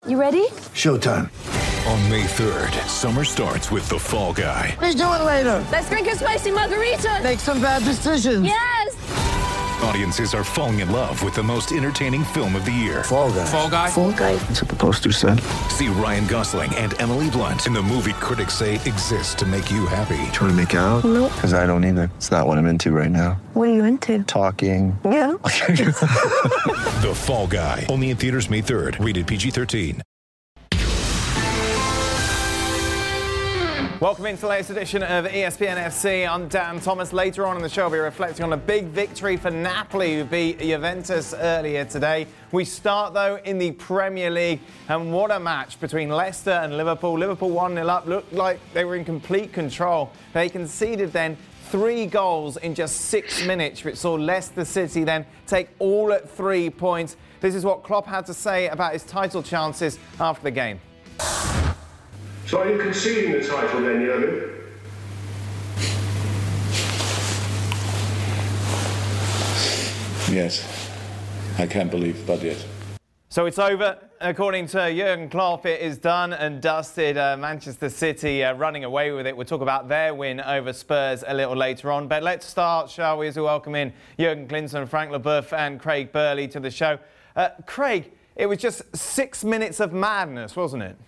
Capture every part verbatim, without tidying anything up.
You ready? Showtime. On May third, summer starts with The Fall Guy. Let's do it later. Let's drink a spicy margarita. Make some bad decisions. Yes! Audiences are falling in love with the most entertaining film of the year. Fall Guy. Fall Guy? Fall Guy. That's what the poster said. See Ryan Gosling and Emily Blunt in the movie critics say exists to make you happy. Trying to make it out? Nope. Because I don't either. It's not what I'm into right now. What are you into? Talking. Yeah. The Fall Guy. Only in theaters May third. Rated P G thirteen. Welcome into the latest edition of E S P N F C. I'm Dan Thomas. Later on in the show, we'll be reflecting on a big victory for Napoli, who beat Juventus earlier today. We start, though, in the Premier League. And what a match between Leicester and Liverpool. Liverpool one nil up. Looked like they were in complete control. They conceded then three goals in just six minutes, which saw Leicester City then take all at three points. This is what Klopp had to say about his title chances after the game. So are you conceding the title then, Jurgen? Yes, I can't believe, but yes. So it's over. According to Jurgen Klopp, it is done and dusted. Uh, Manchester City uh, running away with it. We'll talk about their win over Spurs a little later on. But let's start, shall we, as we welcome in Jurgen Klinsmann, Frank Leboeuf and Craig Burley to the show. Uh, Craig, it was just six minutes of madness, wasn't it?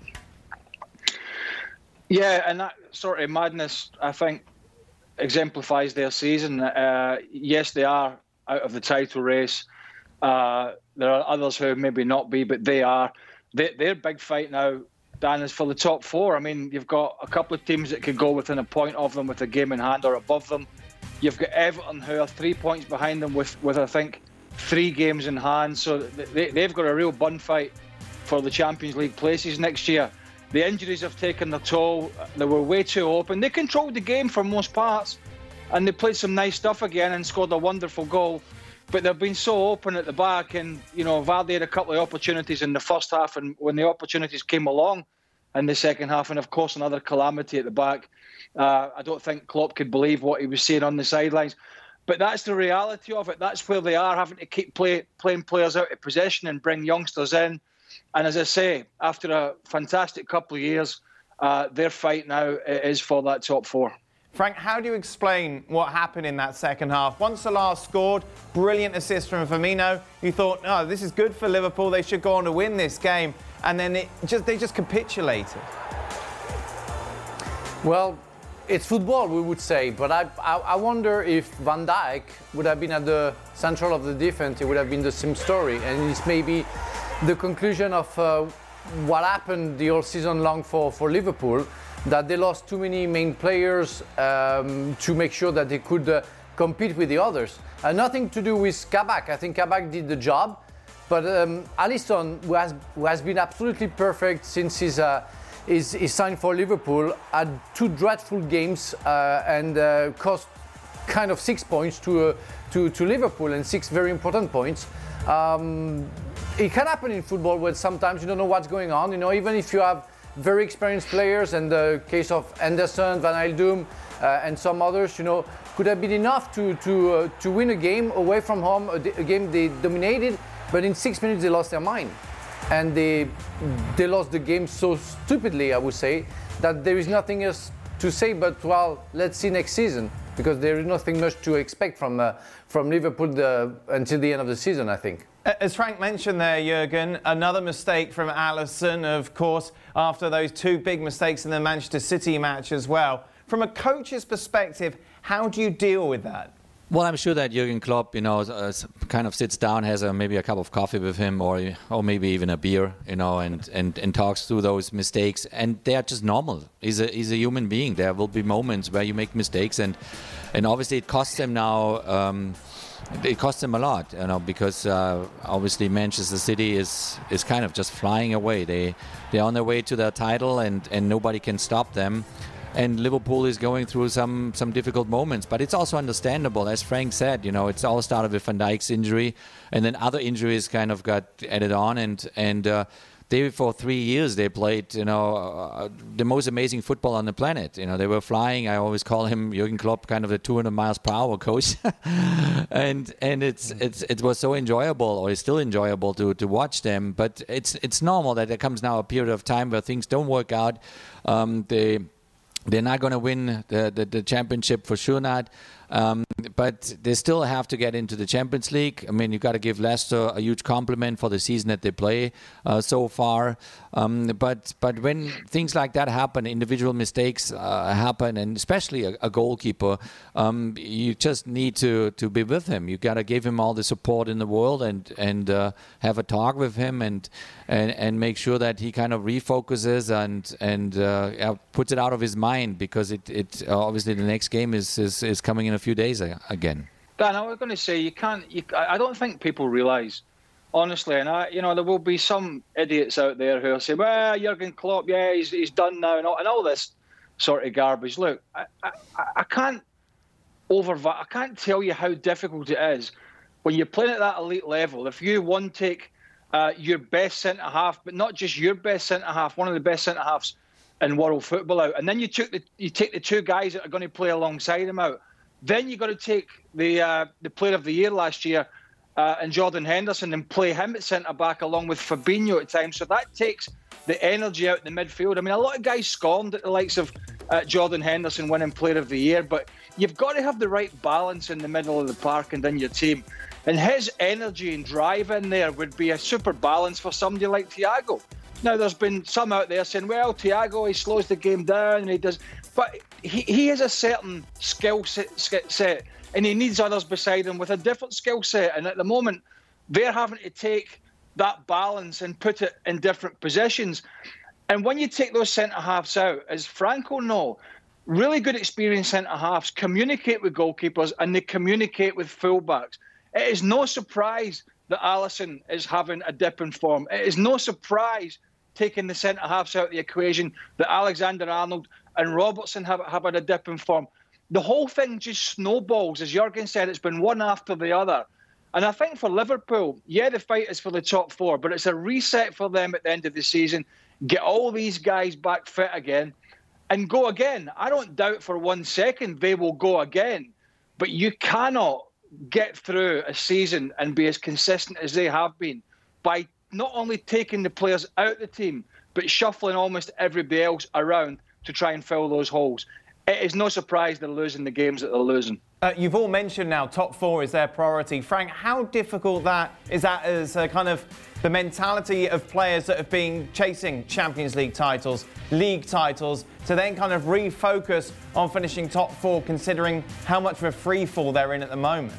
Yeah, and that sort of madness, I think, exemplifies their season. Uh, yes, they are out of the title race. Uh, there are others who maybe not be, but they are. They, their big fight now, Dan, is for the top four. I mean, you've got a couple of teams that could go within a point of them with a game in hand or above them. You've got Everton, who are three points behind them with, with I think, three games in hand. So they, they've got a real bun fight for the Champions League places next year. The injuries have taken their toll. They were way too open. They controlled the game for most parts, and they played some nice stuff again and scored a wonderful goal. But they've been so open at the back, and you know, Vardy had a couple of opportunities in the first half, and when the opportunities came along in the second half, and of course another calamity at the back, uh, I don't think Klopp could believe what he was seeing on the sidelines. But that's the reality of it. That's where they are, having to keep play, playing players out of possession and bring youngsters in. And as I say, after a fantastic couple of years, uh, their fight now is for that top four. Frank, how do you explain what happened in that second half? Once Salah scored, brilliant assist from Firmino, you thought, oh, this is good for Liverpool, they should go on to win this game. And then it just they just capitulated. Well, it's football, we would say, but I, I, I wonder if Van Dijk would have been at the central of the defense, it would have been the same story. And it's maybe the conclusion of uh, what happened the whole season long for, for Liverpool, that they lost too many main players um, to make sure that they could uh, compete with the others. Uh, nothing to do with Kabak. I think Kabak did the job, but um, Alisson, who has, who has been absolutely perfect since his, uh, his, his sign for Liverpool, had two dreadful games uh, and uh, cost kind of six points to, uh, to, to Liverpool, and six very important points. Um, it can happen in football where sometimes you don't know what's going on. You know, even if you have very experienced players, and the case of Henderson, Van Aaldum, uh, and some others, you know, could have been enough to to uh, to win a game away from home, a, a game they dominated, but in six minutes they lost their mind, and they they lost the game so stupidly, I would say, that there is nothing else to say but, well, let's see next season, because there is nothing much to expect from uh, from Liverpool the, until the end of the season, I think. As Frank mentioned there, Jurgen, another mistake from Alisson, of course, after those two big mistakes in the Manchester City match as well. From a coach's perspective, how do you deal with that? Well, I'm sure that Jurgen Klopp, you know, uh, kind of sits down, has a, maybe a cup of coffee with him, or or maybe even a beer, you know, and, and, and talks through those mistakes. And they are just normal. He's a he's a human being. There will be moments where you make mistakes, and and obviously it costs him now. Um, It costs them a lot, you know, because uh, obviously Manchester City is, is kind of just flying away. They they're on their way to their title, and, and nobody can stop them. And Liverpool is going through some some difficult moments, but it's also understandable, as Frank said. You know, it's all started with Van Dijk's injury, and then other injuries kind of got added on, and and uh, they for three years they played, you know, uh, the most amazing football on the planet. You know, they were flying. I always call him Jürgen Klopp, kind of the two hundred miles per hour coach, and and it's it's it was so enjoyable, or it's still enjoyable to to watch them. But it's it's normal that there comes now a period of time where things don't work out. Um, they they're not going to win the, the the championship for sure not. Um, but they still have to get into the Champions League. I mean, you've got to give Leicester a huge compliment for the season that they play uh, so far. Um, but but when things like that happen, individual mistakes uh, happen, and especially a, a goalkeeper, um, you just need to, to be with him. You got to give him all the support in the world and and uh, have a talk with him and and and make sure that he kind of refocuses and and uh, puts it out of his mind, because it it uh, obviously the next game is is, is coming in a few days again. Dan, I was going to say, you can't. You, I don't think people realise, honestly, and I, you know, there will be some idiots out there who will say, "Well, Jurgen Klopp, yeah, he's he's done now," and all, and all this sort of garbage. Look, I, I, I can't over. I can't tell you how difficult it is when you're playing at that elite level. If you one take uh, your best centre half, but not just your best centre half, one of the best centre halves in world football out, and then you took the you take the two guys that are going to play alongside him out. Then you've got to take the uh, the player of the year last year uh, and Jordan Henderson and play him at centre-back along with Fabinho at times. So that takes the energy out in the midfield. I mean, a lot of guys scorned at the likes of uh, Jordan Henderson winning player of the year, but you've got to have the right balance in the middle of the park and in your team. And his energy and drive in there would be a super balance for somebody like Thiago. Now, there's been some out there saying, well, Thiago, he slows the game down and he does... But he, he has a certain skill set, set and he needs others beside him with a different skill set. And at the moment, they're having to take that balance and put it in different positions. And when you take those centre-halves out, as Franco know, really good experienced centre-halves communicate with goalkeepers and they communicate with fullbacks. It is no surprise that Alisson is having a dip in form. It is no surprise, taking the centre-halves out of the equation, that Alexander-Arnold and Robertson have, have had a dip in form. The whole thing just snowballs. As Jurgen said, it's been one after the other. And I think for Liverpool, yeah, the fight is for the top four, but it's a reset for them at the end of the season. Get all these guys back fit again and go again. I don't doubt for one second they will go again, but you cannot get through a season and be as consistent as they have been by not only taking the players out of the team, but shuffling almost everybody else around to try and fill those holes. It is no surprise they're losing the games that they're losing. Uh, you've all mentioned now top four is their priority. Frank, how difficult that is that as a kind of the mentality of players that have been chasing Champions League titles, league titles, to then kind of refocus on finishing top four, considering how much of a free fall they're in at the moment?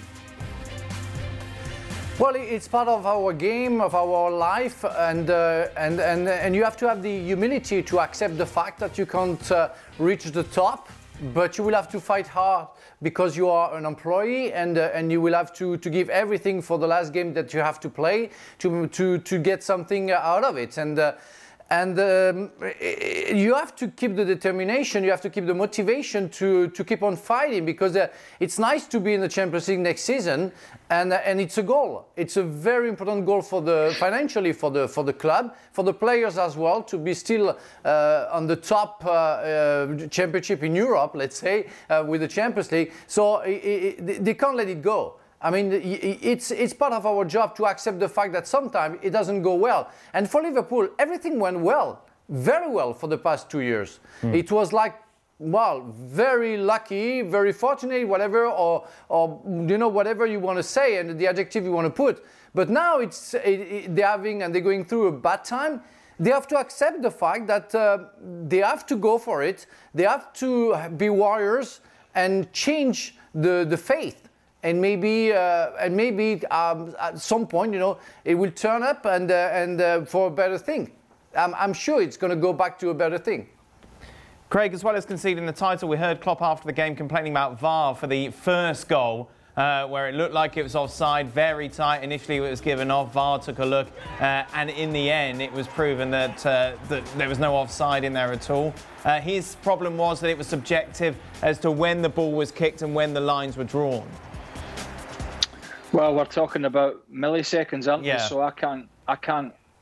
Well, it's part of our game, of our life, and uh, and and and you have to have the humility to accept the fact that you can't uh, reach the top, but you will have to fight hard because you are an employee, and uh, and you will have to, to give everything for the last game that you have to play to to to get something out of it, and. Uh, And um, you have to keep the determination, you have to keep the motivation to, to keep on fighting, because uh, it's nice to be in the Champions League next season, and uh, and it's a goal. It's a very important goal for the financially for the for the club, for the players as well, to be still uh, on the top uh, uh, championship in Europe, let's say, uh, with the Champions League. So it, it, they can't let it go. I mean, it's it's part of our job to accept the fact that sometimes it doesn't go well. And for Liverpool, everything went well, very well for the past two years. Mm. It was like, well, very lucky, very fortunate, whatever, or, or you know, whatever you want to say and the adjective you want to put. But now it's it, it, they're having and they're going through a bad time. They have to accept the fact that uh, they have to go for it. They have to be warriors and change the, the faith. And maybe, uh, and maybe um, at some point, you know, it will turn up and uh, and uh, for a better thing. I'm, I'm sure it's going to go back to a better thing. Craig, as well as conceding the title, we heard Klopp after the game complaining about V A R for the first goal, uh, where it looked like it was offside, very tight. Initially, it was given off. V A R took a look, uh, and in the end, it was proven that uh, that there was no offside in there at all. Uh, his problem was that it was subjective as to when the ball was kicked and when the lines were drawn. Well, we're talking about milliseconds, aren't yeah. we? So I can't, I can't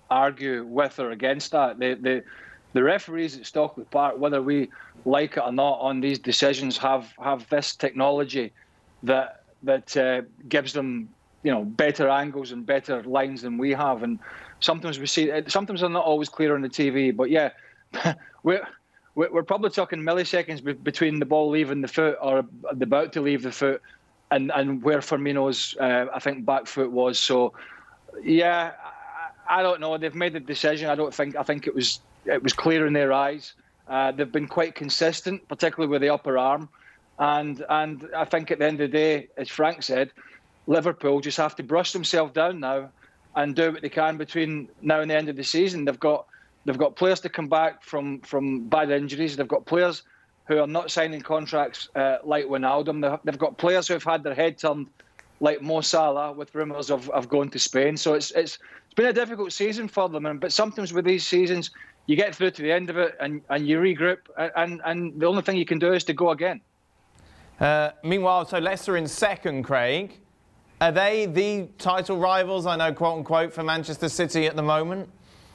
argue with or against that. The the, the referees at Stockley Park, whether we like it or not, on these decisions have have this technology that that uh, gives them, you know, better angles and better lines than we have. And sometimes we see it, sometimes they're not always clear on the T V. But yeah, we're we're probably talking milliseconds be- between the ball leaving the foot or about to leave the foot and and where Firmino's uh, I think back foot was. So yeah, I, I don't know. They've made the decision. I don't think I think it was it was clear in their eyes. Uh, they've been quite consistent, particularly with the upper arm. And and I think at the end of the day, as Frank said, Liverpool just have to brush themselves down now and do what they can between now and the end of the season. They've got they've got players to come back from, from bad injuries. They've got players who are not signing contracts uh, like Wijnaldum. They've got players who have had their head turned like Mo Salah with rumours of, of going to Spain. So it's it's it's been a difficult season for them. And but sometimes with these seasons, you get through to the end of it and, and you regroup. And, and the only thing you can do is to go again. Uh, meanwhile, so Leicester in second, Craig. Are they the title rivals, I know, quote unquote, for Manchester City at the moment?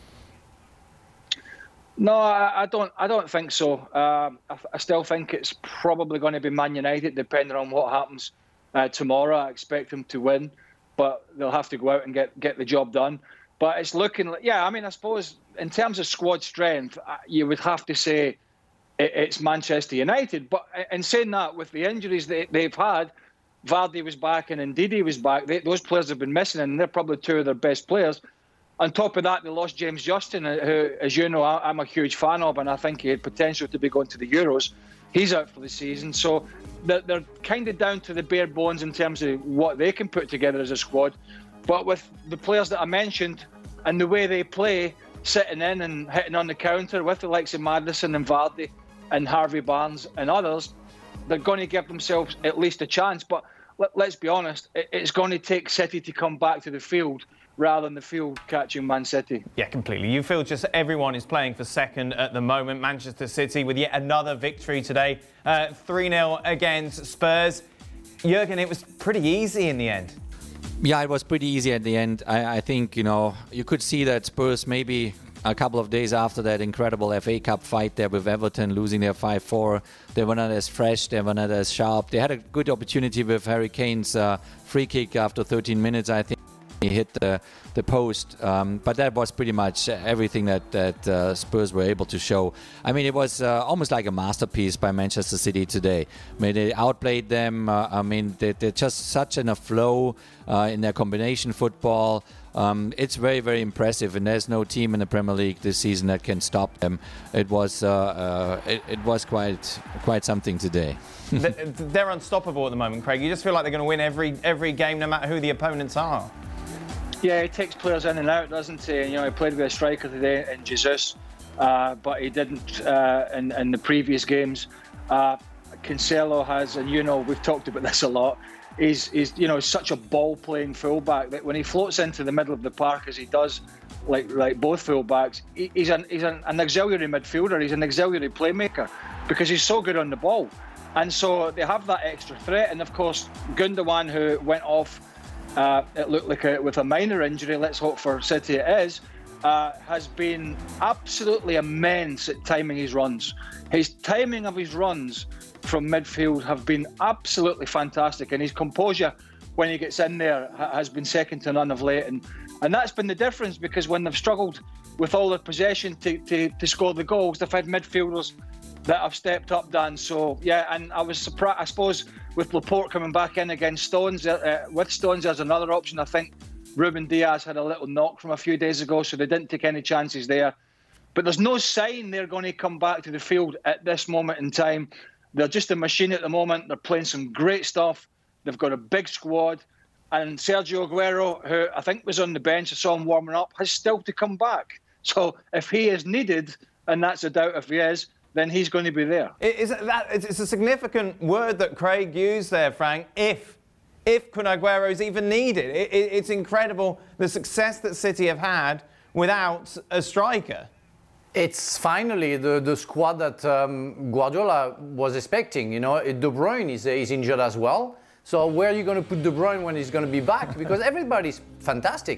No, I, I don't. I don't think so. Um, I, I still think it's probably going to be Man United, depending on what happens uh, tomorrow. I expect them to win, but they'll have to go out and get, get the job done. But it's looking like, yeah. I mean, I suppose in terms of squad strength, you would have to say it's Manchester United. But in saying that, with the injuries that they've had, Vardy was back and Ndidi was back. They, those players have been missing, and they're probably two of their best players. On top of that, they lost James Justin, who, as you know, I'm a huge fan of, and I think he had potential to be going to the Euros. He's out for the season. So they're, they're kind of down to the bare bones in terms of what they can put together as a squad. But with the players that I mentioned and the way they play, sitting in and hitting on the counter with the likes of Maddison and Vardy and Harvey Barnes and others, they're going to give themselves at least a chance. But let, let's be honest, it, it's going to take City to come back to the field rather than the field catching Man City. Yeah, completely. You feel just everyone is playing for second at the moment. Manchester City with yet another victory today, uh, three nil against Spurs. Jurgen, it was pretty easy in the end. Yeah, it was pretty easy at the end. I, I think, you know, you could see that Spurs maybe a couple of days after that incredible F A Cup fight there with Everton, losing their five four. They were not as fresh, they were not as sharp. They had a good opportunity with Harry Kane's uh, free kick after thirteen minutes, I think. He hit the, the post, um, but that was pretty much everything that, that uh, Spurs were able to show. I mean, it was uh, almost like a masterpiece by Manchester City today. I mean, they outplayed them. Uh, I mean, they, they're just such in a flow uh, in their combination football. Um, it's very, very impressive, and there's no team in the Premier League this season that can stop them. It was uh, uh, it, it was quite quite something today. They're unstoppable at the moment, Craig. You just feel like they're going to win every every game, no matter who the opponents are. Yeah, he takes players in and out, doesn't he? You know, he played with a striker today in Jesus, uh, but he didn't uh, in, in the previous games. Uh, Cancelo has, and you know, we've talked about this a lot. He's, he's, you know, such a ball-playing fullback that when he floats into the middle of the park, as he does, like like both fullbacks, he, he's an he's an, an auxiliary midfielder. He's an auxiliary playmaker because he's so good on the ball, and so they have that extra threat. And of course, Gundogan, who went off. Uh, it looked like a, with a minor injury, let's hope for City it is, uh, has been absolutely immense at timing his runs. His timing of his runs from midfield have been absolutely fantastic, and his composure when he gets in there ha- has been second to none of late. And, and that's been the difference, because when they've struggled with all their possession to, to, to score the goals, they've had midfielders that have stepped up, Dan. So, yeah, and I was surprised, I suppose, with Laporte coming back in against Stones. Uh, with Stones, there's another option. I think Ruben Diaz had a little knock from a few days ago, so they didn't take any chances there. But there's no sign they're going to come back to the field at this moment in time. They're just a machine at the moment. They're playing some great stuff. They've got a big squad. And Sergio Aguero, who I think was on the bench, I saw him warming up, has still to come back. So if he is needed, and that's a doubt if he is, then he's going to be there. Is that, it's a significant word that Craig used there, Frank, if if Kun Aguero's even needed. It, it, it's incredible the success that City have had without a striker. It's finally the, the squad that um, Guardiola was expecting. You know, De Bruyne is, is injured as well. So where are you going to put De Bruyne when he's going to be back? Because everybody's fantastic.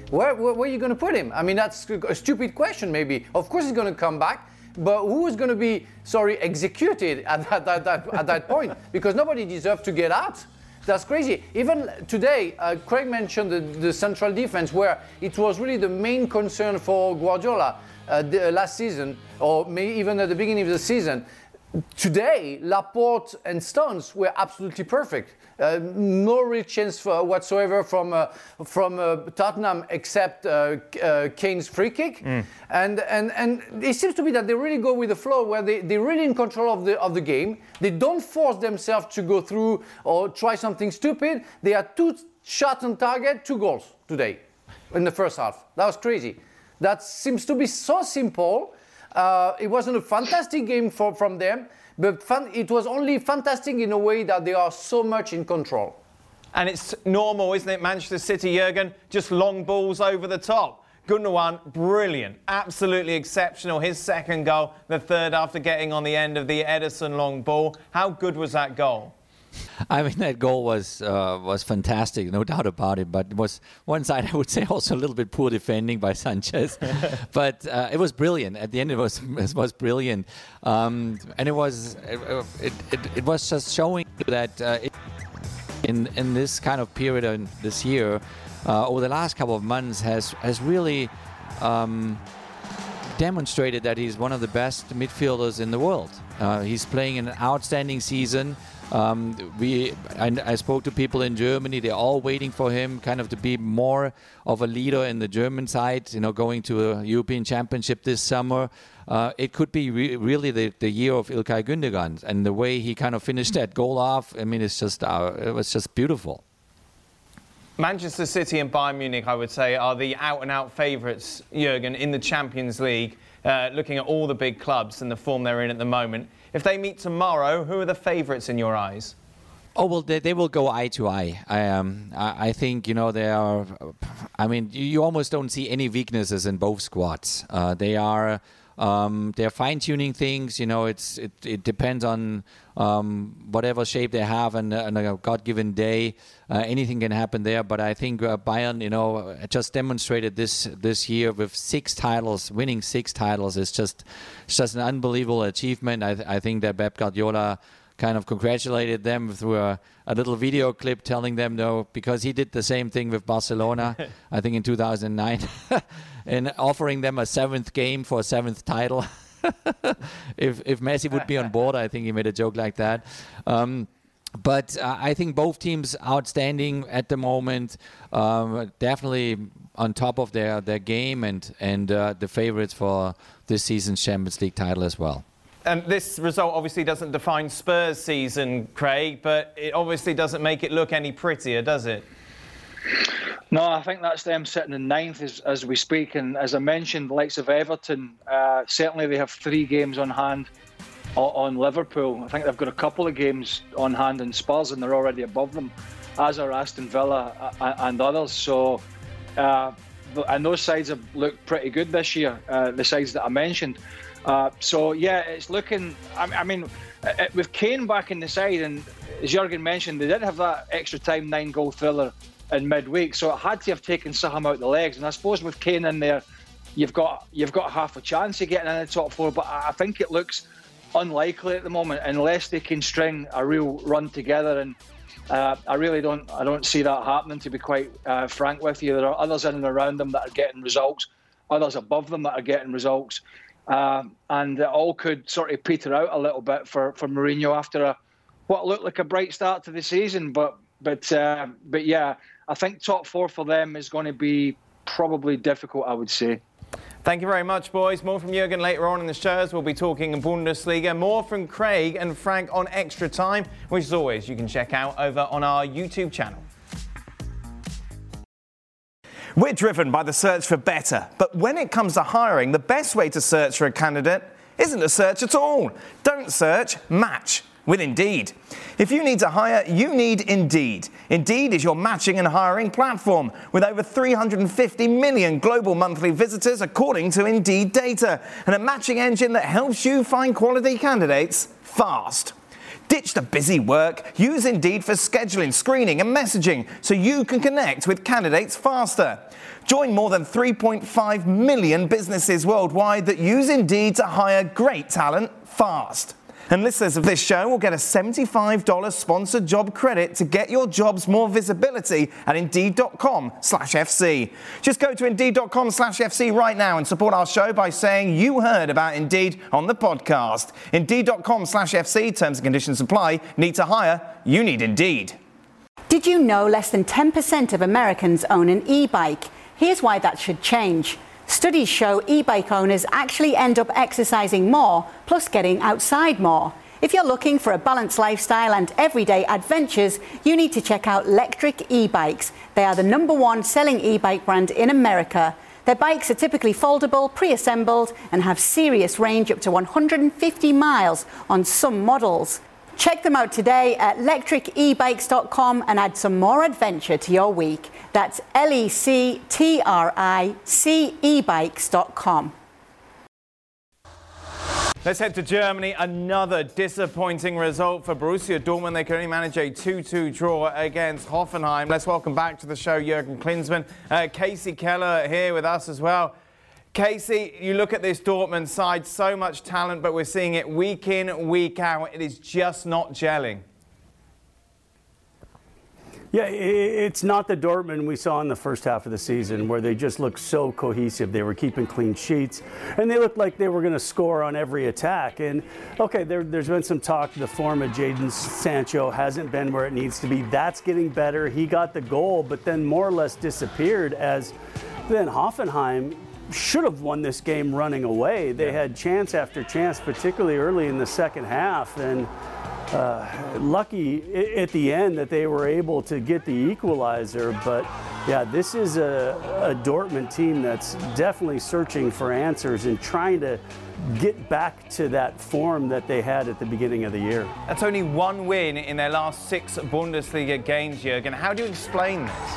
Where, where, where are you going to put him? I mean, that's a stupid question, maybe. Of course he's going to come back, but who is going to be, sorry, executed at that, at that, at that point? Because nobody deserves to get out. That's crazy. Even today, uh, Craig mentioned the, the central defense, where it was really the main concern for Guardiola uh, the, uh, last season, or maybe even at the beginning of the season. Today, Laporte and Stones were absolutely perfect. Uh, no real chance for whatsoever from uh, from uh, Tottenham except uh, uh, Kane's free kick, mm. and and and it seems to be that they really go with the flow, where they they're really in control of the of the game. They don't force themselves to go through or try something stupid. They had two shots on target, two goals today in the first half. That was crazy. That seems to be so simple. Uh, it wasn't a fantastic game for, from them, but fun, it was only fantastic in a way that they are so much in control. And it's normal, isn't it, Manchester City, Jurgen? Just long balls over the top. Gundogan, brilliant, absolutely exceptional. His second goal, the third after getting on the end of the Ederson long ball. How good was that goal? I mean, that goal was uh, was fantastic, no doubt about it. But it was one side, I would say, also a little bit poor defending by Sanchez. But uh, it was brilliant. At the end, it was it was brilliant, um, and it was it, it it was just showing that uh, it, in in this kind of period in this year, uh, over the last couple of months, has has really um, demonstrated that he's one of the best midfielders in the world. Uh, he's playing an outstanding season. Um, we, I, I spoke to people in Germany. They're all waiting for him, kind of to be more of a leader in the German side. You know, going to a European Championship this summer. Uh, it could be re- really the, the year of Ilkay Gundogan, and the way he kind of finished that goal off. I mean, it's just uh, it was just beautiful. Manchester City and Bayern Munich, I would say, are the out-and-out favourites, Jurgen, in the Champions League. Uh, looking at all the big clubs and the form they're in at the moment. If they meet tomorrow, who are the favourites in your eyes? Oh, well, they, they will go eye to eye. I, um, I, I think, you know, they are... I mean, you, you almost don't see any weaknesses in both squads. Uh, they are... Um, they're fine-tuning things. You know, it's it, it depends on um, whatever shape they have and, and a God-given day. Uh, anything can happen there. But I think uh, Bayern, you know, just demonstrated this this year with six titles, winning six titles is just it's just an unbelievable achievement. I, th- I think that Pep Guardiola kind of congratulated them through a, a little video clip telling them, no, because he did the same thing with Barcelona, I think in two thousand nine, and offering them a seventh game for a seventh title. if if Messi would be on board, I think he made a joke like that. Um, but uh, I think both teams outstanding at the moment, um, definitely on top of their, their game and, and uh, the favorites for this season's Champions League title as well. And this result obviously doesn't define Spurs' season, Craig, but it obviously doesn't make it look any prettier, does it? No, I think that's them sitting in ninth as, as we speak. And as I mentioned, the likes of Everton, uh, certainly they have three games on hand on, on Liverpool. I think they've got a couple of games on hand in Spurs, and they're already above them, as are Aston Villa and others. So, uh, and those sides have looked pretty good this year, uh, the sides that I mentioned. Uh, so, yeah, it's looking... I, I mean, uh, with Kane back in the side, and as Jurgen mentioned, they did have that extra time nine-goal thriller in midweek, so it had to have taken something out the legs. And I suppose with Kane in there, you've got you've got half a chance of getting in the top four, but I think it looks unlikely at the moment unless they can string a real run together. And uh, I really don't I don't see that happening, to be quite uh, frank with you. There are others in and around them that are getting results, others above them that are getting results. Uh, and it all could sort of peter out a little bit for, for Mourinho after a what looked like a bright start to the season. But but uh, but yeah, I think top four for them is going to be probably difficult, I would say. Thank you very much, boys. More from Jurgen later on in the shows. We'll be talking Bundesliga. More from Craig and Frank on Extra Time, which as always you can check out over on our YouTube channel. We're driven by the search for better, but when it comes to hiring, the best way to search for a candidate isn't to search at all. Don't search, match with Indeed. If you need to hire, you need Indeed. Indeed is your matching and hiring platform with over three hundred fifty million global monthly visitors according to Indeed data, and a matching engine that helps you find quality candidates fast. Ditch the busy work. Use Indeed for scheduling, screening and messaging so you can connect with candidates faster. Join more than three point five million businesses worldwide that use Indeed to hire great talent fast. And listeners of this show will get a seventy-five dollars sponsored job credit to get your jobs more visibility at Indeed.com slash FC. Just go to Indeed.com slash FC right now and support our show by saying you heard about Indeed on the podcast. Indeed.com slash FC, terms and conditions apply. Need to hire? You need Indeed. Did you know less than ten percent of Americans own an e-bike? Here's why that should change. Studies show e-bike owners actually end up exercising more, plus getting outside more. If you're looking for a balanced lifestyle and everyday adventures, you need to check out Lectric e-bikes. They are the number one selling e-bike brand in America. Their bikes are typically foldable, pre-assembled, and have serious range up to one hundred fifty miles on some models. Check them out today at lectric e bikes dot com and add some more adventure to your week. That's L E C T R I C e bikes dot com. Let's head to Germany. Another disappointing result for Borussia Dortmund. They can only manage a two two draw against Hoffenheim. Let's welcome back to the show Jurgen Klinsmann. Uh, Casey Keller here with us as well. Casey, you look at this Dortmund side, so much talent, but we're seeing it week in, week out. It is just not gelling. Yeah, it's not the Dortmund we saw in the first half of the season where they just looked so cohesive. They were keeping clean sheets, and they looked like they were going to score on every attack. And, okay, there, there's been some talk. The form of Jadon Sancho hasn't been where it needs to be. That's getting better. He got the goal, but then more or less disappeared as then Hoffenheim should have won this game running away. They had chance after chance, particularly early in the second half, and uh, lucky at the end that they were able to get the equalizer. But yeah, this is a, a Dortmund team that's definitely searching for answers and trying to get back to that form that they had at the beginning of the year. That's only one win in their last six Bundesliga games, Jurgen. How do you explain this?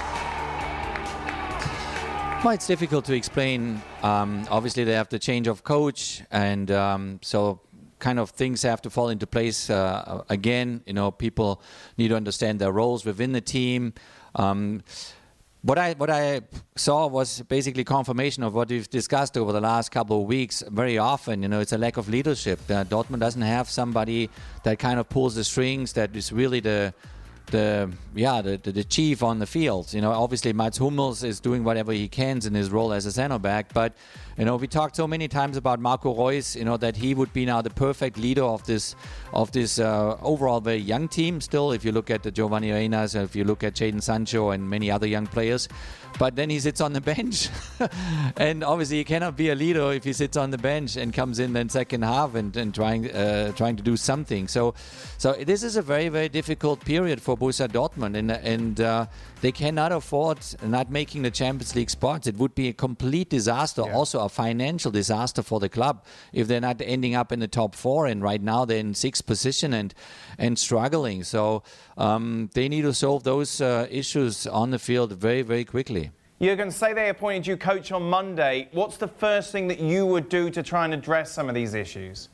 Well, it's difficult to explain. Um, obviously, they have the change of coach, and um, so kind of things have to fall into place uh, again. You know, people need to understand their roles within the team. Um, what I what I saw was basically confirmation of what we've discussed over the last couple of weeks. Very often, you know, it's a lack of leadership. Uh, Dortmund doesn't have somebody that kind of pulls the strings, that is really the the yeah the, the the chief on the field. You know, obviously Mats Hummels is doing whatever he can in his role as a center back, but you know, we talked so many times about Marco Reus, you know, that he would be now the perfect leader of this of this uh, overall very young team still, if you look at the Giovanni Reinas, if you look at Jadon Sancho and many other young players. But then he sits on the bench and obviously he cannot be a leader if he sits on the bench and comes in then second half and, and trying uh, trying to do something. So so this is a very, very difficult period for Borussia Dortmund, and, and uh, they cannot afford not making the Champions League spots. It would be a complete disaster, yeah. Also a financial disaster for the club if they're not ending up in the top four, and right now they're in sixth position and, and struggling. So um, they need to solve those uh, issues on the field very, very quickly. Jurgen, say they appointed you coach on Monday. What's the first thing that you would do to try and address some of these issues?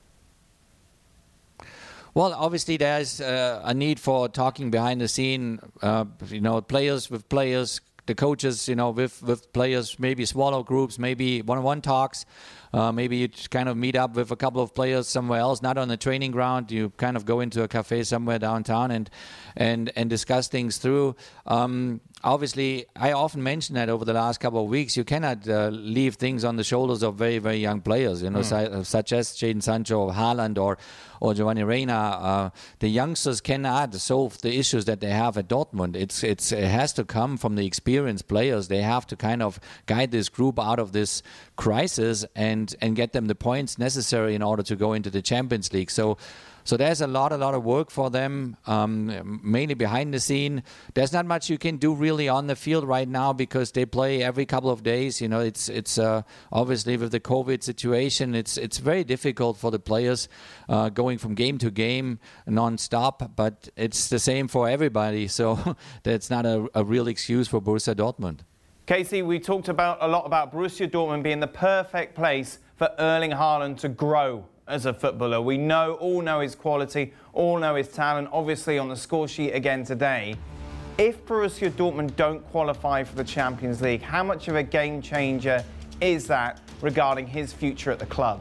Well, obviously there's uh, a need for talking behind the scene, uh, you know, players with players, the coaches, you know, with, with players, maybe smaller groups, maybe one-on-one talks. Uh, maybe you kind of meet up with a couple of players somewhere else, not on the training ground. You kind of go into a cafe somewhere downtown and and and discuss things through. Um, obviously, I often mention that over the last couple of weeks, you cannot uh, leave things on the shoulders of very, very young players, you know, mm. su- such as Jadon Sancho or Haaland or, or Giovanni Reina. Uh, the youngsters cannot solve the issues that they have at Dortmund. It's it's it has to come from the experienced players. They have to kind of guide this group out of this crisis and and get them the points necessary in order to go into the Champions League. So so there's a lot, a lot of work for them, um, mainly behind the scene. There's not much you can do really on the field right now because they play every couple of days. You know, it's it's uh, obviously with the COVID situation, it's it's very difficult for the players uh, going from game to game non-stop, but it's the same for everybody. So that's not a, a real excuse for Borussia Dortmund. Casey, we talked about a lot about Borussia Dortmund being the perfect place for Erling Haaland to grow as a footballer. We know, all know his quality, all know his talent, obviously on the score sheet again today. If Borussia Dortmund don't qualify for the Champions League, how much of a game changer is that regarding his future at the club?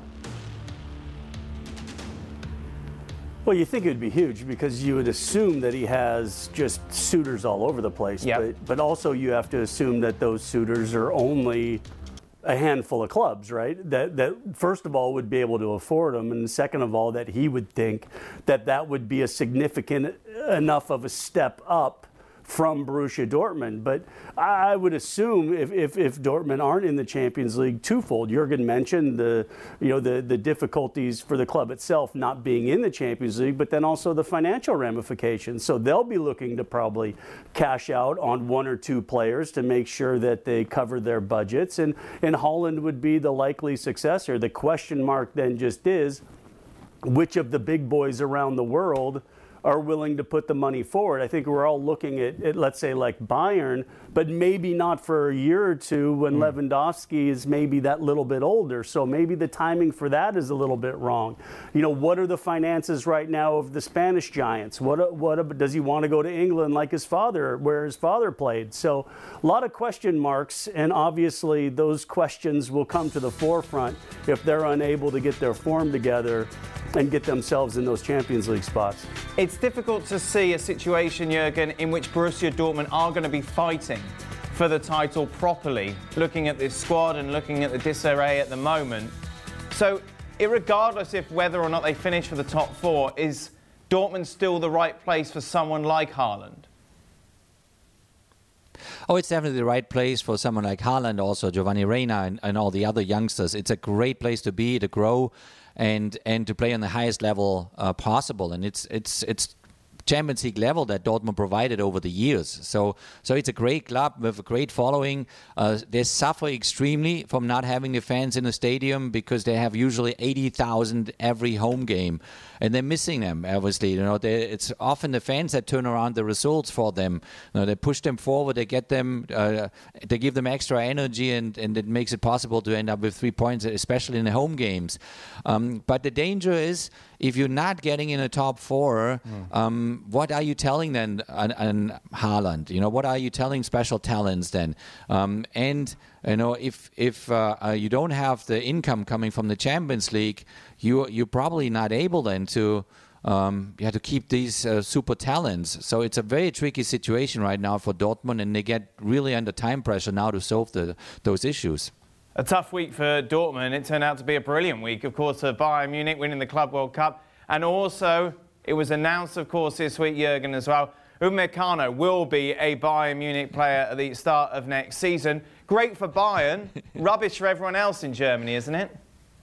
Well, you think it would be huge because you would assume that he has just suitors all over the place. Yep. But, but also you have to assume that those suitors are only a handful of clubs, right? That, that first of all would be able to afford him. And second of all, that he would think that that would be a significant enough of a step up from Borussia Dortmund. But I would assume if, if, if Dortmund aren't in the Champions League, twofold. Jurgen mentioned the you know the, the difficulties for the club itself not being in the Champions League, but then also the financial ramifications. So they'll be looking to probably cash out on one or two players to make sure that they cover their budgets. And, and Haaland would be the likely successor. The question mark then just is, which of the big boys around the world are willing to put the money forward? I think we're all looking at, at, let's say, like Bayern, but maybe not for a year or two when mm. Lewandowski is maybe that little bit older. So maybe the timing for that is a little bit wrong. You know, what are the finances right now of the Spanish giants? What, what does he want to go to England like his father, where his father played? So a lot of question marks, and obviously those questions will come to the forefront if they're unable to get their form together and get themselves in those Champions League spots. It's difficult to see a situation, Jurgen, in which Borussia Dortmund are going to be fighting for the title properly, looking at this squad and looking at the disarray at the moment. So, irregardless of whether or not they finish for the top four, is Dortmund still the right place for someone like Haaland? Oh, it's definitely the right place for someone like Haaland, also Giovanni Reina and, and all the other youngsters. It's a great place to be, to grow, and and to play on the highest level uh, possible. And it's it's it's Champions League level that Dortmund provided over the years. So so it's a great club with a great following. Uh, they suffer extremely from not having the fans in the stadium because they have usually eighty thousand every home game. And they're missing them, obviously. You know, they, it's often the fans that turn around the results for them. You know, they push them forward, they get them, uh, they give them extra energy, and, and it makes it possible to end up with three points, especially in the home games. Um, but the danger is, if you're not getting in the top four, mm. um, what are you telling then on, on Haaland? You know, what are you telling special talents then? Um, and you know, if if uh, uh, you don't have the income coming from the Champions League, you you're probably not able then to um, you have to keep these uh, super talents. So it's a very tricky situation right now for Dortmund, and they get really under time pressure now to solve the, those issues. A tough week for Dortmund. It turned out to be a brilliant week, of course, for Bayern Munich winning the Club World Cup. And also, it was announced, of course, this week, Jurgen, as well, Upamecano will be a Bayern Munich player at the start of next season. Great for Bayern, rubbish for everyone else in Germany, isn't it?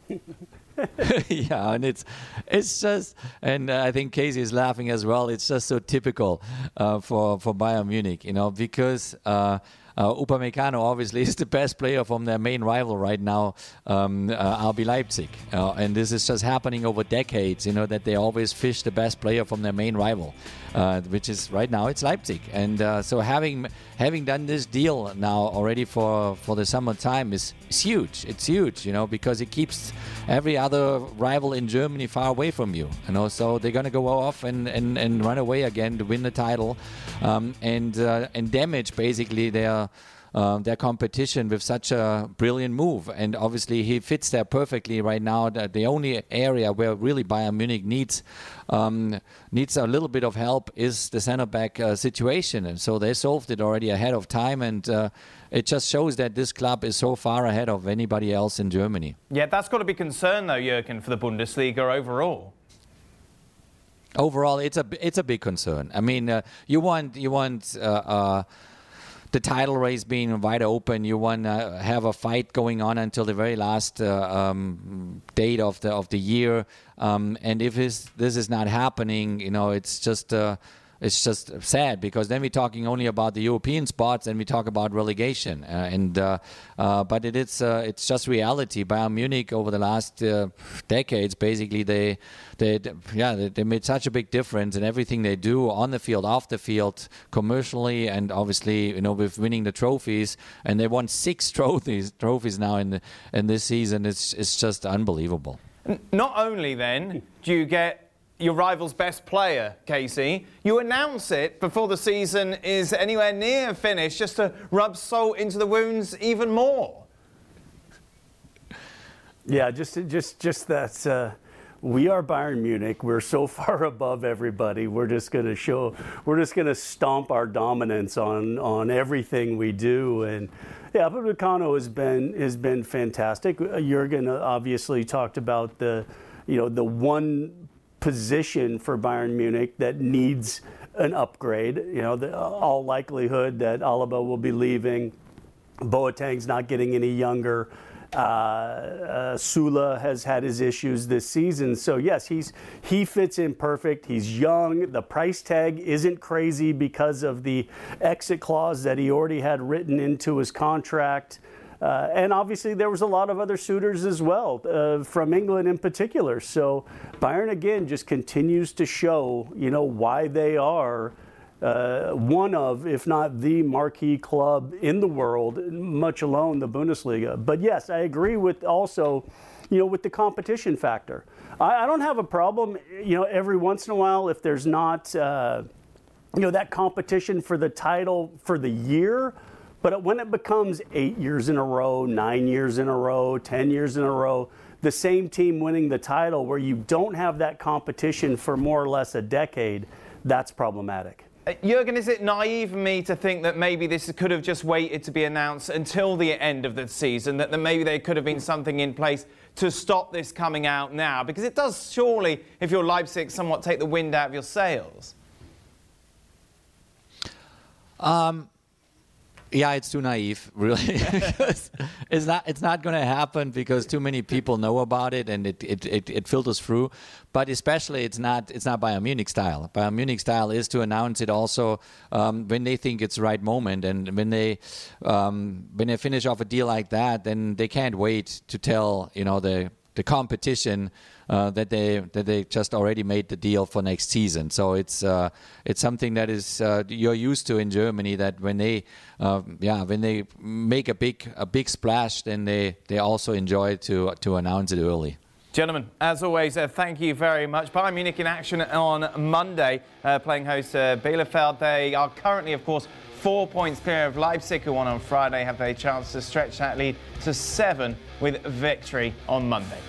Yeah, and it's it's just, and uh, I think Casey is laughing as well. It's just so typical uh, for for Bayern Munich, you know, because uh, uh, Upamecano obviously is the best player from their main rival right now, um, uh, R B Leipzig, uh, and this is just happening over decades. You know, that they always fish the best player from their main rival, uh, which is right now it's Leipzig, and uh, so having having done this deal now already for for the summertime is, is huge. It's huge, you know, because it keeps every other rival in Germany far away from you. You know, so they're gonna go off and, and, and run away again to win the title, um, and uh, and damage basically their uh, their competition with such a brilliant move. And obviously he fits there perfectly right now. The, the only area where really Bayern Munich needs um, needs a little bit of help is the center back uh, situation. And so they solved it already ahead of time, and uh, it just shows that this club is so far ahead of anybody else in Germany. Yeah, that's got to be concern though, Jurgen, for the Bundesliga overall. Overall, it's a it's a big concern. I mean, uh, you want you want uh, uh, the title race being wide open. You want to have a fight going on until the very last uh, um, date of the of the year. Um, and if this this is not happening, you know, it's just. Uh, It's just sad, because then we're talking only about the European spots and we talk about relegation. Uh, and uh, uh, but it is uh, it's just reality. Bayern Munich over the last uh, decades, basically, they they yeah they, they made such a big difference in everything they do on the field, off the field, commercially, and obviously, you know, with winning the trophies. And they won six trophies trophies now in the, in this season. It's it's just unbelievable. Not only then do you get your rival's best player, Casey, you announce it before the season is anywhere near finished just to rub salt into the wounds even more. Yeah, just just just that uh, we are Bayern Munich. We're so far above everybody. We're just going to show. We're just going to stomp our dominance on on everything we do. And yeah, Upamecano has been has been fantastic. Jurgen obviously talked about the, you know, the one position for Bayern Munich that needs an upgrade. You know, the, all likelihood that Alaba will be leaving. Boateng's not getting any younger. Uh, uh, Sula has had his issues this season, so yes, he's he fits in perfect. He's young. The price tag isn't crazy because of the exit clause that he already had written into his contract, uh, and obviously there was a lot of other suitors as well uh, from England in particular. So Bayern again just continues to show, you know, why they are Uh, one of, if not the marquee club in the world, much alone the Bundesliga. But yes, I agree with also, you know, with the competition factor. I, I don't have a problem, you know, every once in a while if there's not, uh, you know, that competition for the title for the year. But when it becomes eight years in a row, nine years in a row, ten years in a row, the same team winning the title where you don't have that competition for more or less a decade, that's problematic. Jurgen, is it naive of me to think that maybe this could have just waited to be announced until the end of the season, that, that maybe there could have been something in place to stop this coming out now? Because it does surely, if you're Leipzig, somewhat take the wind out of your sails. Um, yeah, it's too naive, really. it's not it's not going to happen because too many people know about it and it, it, it, it filters through. But especially, it's not it's not Bayern Munich style. Bayern Munich style is to announce it also um, when they think it's the right moment, and when they um, when they finish off a deal like that, then they can't wait to tell you know the the competition uh, that they that they just already made the deal for next season. So it's uh, it's something that is uh, you're used to in Germany, that when they uh, yeah when they make a big a big splash, then they they also enjoy to to announce it early. Gentlemen, as always, uh, thank you very much. Bayern Munich in action on Monday, uh, playing host to uh, Bielefeld. They are currently, of course, four points clear of Leipzig, who won on Friday, have a chance to stretch that lead to seven with victory on Monday.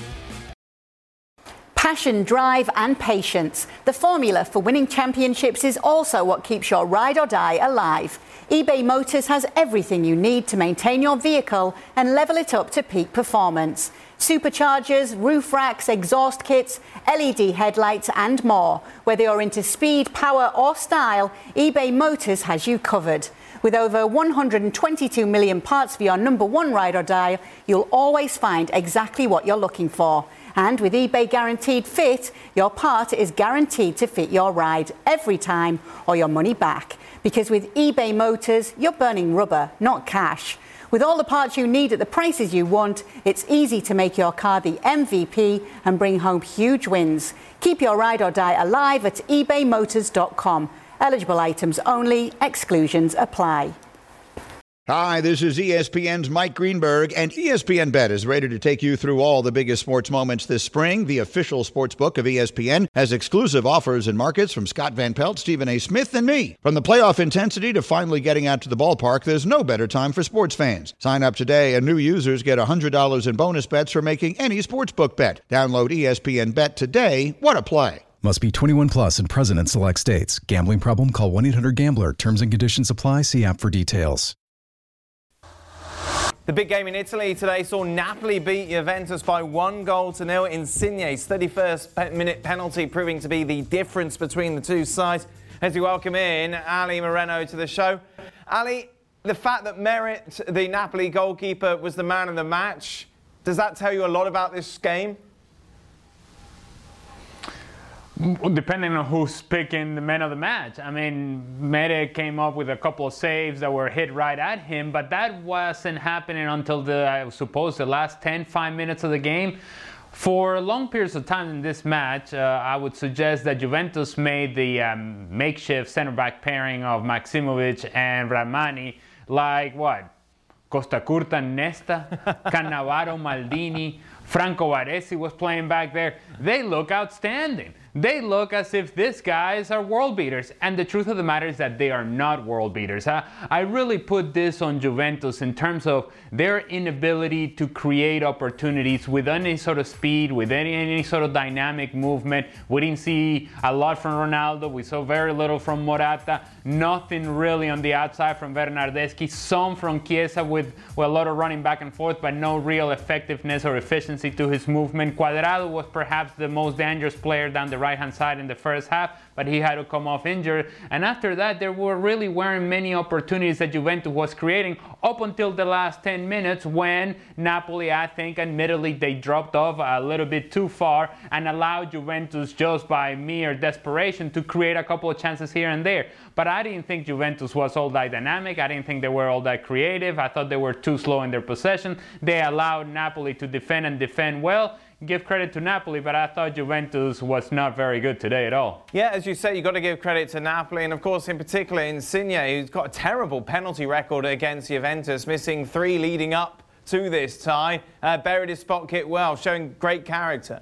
Passion, drive and patience. The formula for winning championships is also what keeps your ride or die alive. eBay Motors has everything you need to maintain your vehicle and level it up to peak performance. Superchargers, roof racks, exhaust kits, L E D headlights and more. Whether you're into speed, power or style, eBay Motors has you covered. With over one hundred twenty-two million parts for your number one ride or die, you'll always find exactly what you're looking for. And with eBay Guaranteed Fit, your part is guaranteed to fit your ride every time or your money back. Because with eBay Motors, you're burning rubber, not cash. With all the parts you need at the prices you want, it's easy to make your car the M V P and bring home huge wins. Keep your ride or die alive at ebay motors dot com. Eligible items only, exclusions apply. Hi, this is E S P N's Mike Greenberg, and E S P N Bet is ready to take you through all the biggest sports moments this spring. The official sports book of E S P N has exclusive offers and markets from Scott Van Pelt, Stephen A. Smith, and me. From the playoff intensity to finally getting out to the ballpark, there's no better time for sports fans. Sign up today, and new users get one hundred dollars in bonus bets for making any sportsbook bet. Download E S P N Bet today. What a play. Must be twenty-one plus and present in select states. Gambling problem? Call one eight hundred gambler. Terms and conditions apply. See app for details. The big game in Italy today saw Napoli beat Juventus by one goal to nil. Insigne's thirty-first minute penalty proving to be the difference between the two sides. As we welcome in Ali Moreno to the show. Ali, the fact that Merit, the Napoli goalkeeper, was the man of the match, does that tell you a lot about this game? Depending on who's picking the man of the match. I mean, Mere came up with a couple of saves that were hit right at him, but that wasn't happening until the, I suppose, the last ten, five minutes of the game. For long periods of time in this match, uh, I would suggest that Juventus made the um, makeshift center-back pairing of Maximovic and Rahmani like, what, Costa Curta, Nesta, Cannavaro, Maldini, Franco Baresi was playing back there. They look outstanding. They look as if these guys are world beaters. And the truth of the matter is that they are not world beaters. I, I really put this on Juventus in terms of their inability to create opportunities with any sort of speed, with any, any sort of dynamic movement. We didn't see a lot from Ronaldo. We saw very little from Morata. Nothing really on the outside from Bernardeschi. Some from Chiesa with, with a lot of running back and forth, but no real effectiveness or efficiency to his movement. Cuadrado was perhaps the most dangerous player down the right-hand side in the first half, but he had to come off injured. And after that, there were really weren't many opportunities that Juventus was creating up until the last ten minutes when Napoli, I think, admittedly, they dropped off a little bit too far and allowed Juventus just by mere desperation to create a couple of chances here and there. But I didn't think Juventus was all that dynamic. I didn't think they were all that creative. I thought they were too slow in their possession. They allowed Napoli to defend and defend well. Give credit to Napoli, but I thought Juventus was not very good today at all. Yeah, as you say, you've got to give credit to Napoli, and of course, in particular, Insigne, who's got a terrible penalty record against Juventus, missing three leading up to this tie. Uh, buried his spot kick well, showing great character.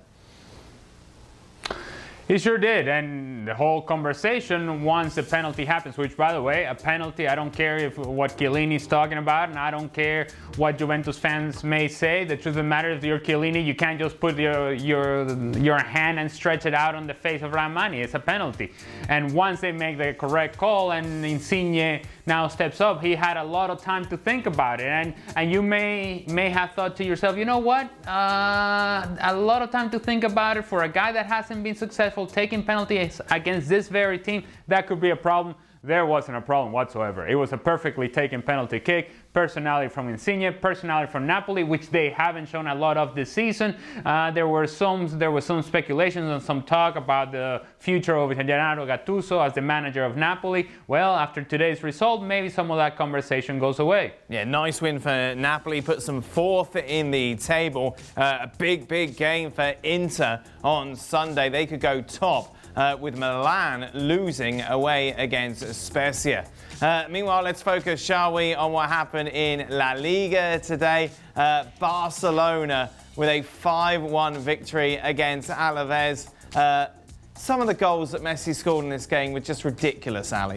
He sure did, and the whole conversation once the penalty happens, which, by the way, a penalty, I don't care if what Chiellini's talking about, and I don't care what Juventus fans may say. The truth of the matter is, you're Chiellini, you can't just put your your your hand and stretch it out on the face of Rrahmani. It's a penalty. And once they make the correct call and Insigne now steps up, he had a lot of time to think about it. And and you may may have thought to yourself, you know what? Uh, a lot of time to think about it for a guy that hasn't been successful taking penalties against this very team, that could be a problem. There wasn't a problem whatsoever. It was a perfectly taken penalty kick. Personality from Insigne, personality from Napoli, which they haven't shown a lot of this season. Uh, there were some, there was some speculations and some talk about the future of Gennaro Gattuso as the manager of Napoli. Well, after today's result, maybe some of that conversation goes away. Yeah, nice win for Napoli. Puts them fourth in the table. Uh, a big, big game for Inter on Sunday. They could go top. Uh, with Milan losing away against Spezia. Uh, meanwhile, let's focus, shall we, on what happened in La Liga today. Uh, Barcelona with a five one victory against Alaves. Uh, some of the goals that Messi scored in this game were just ridiculous, Ali.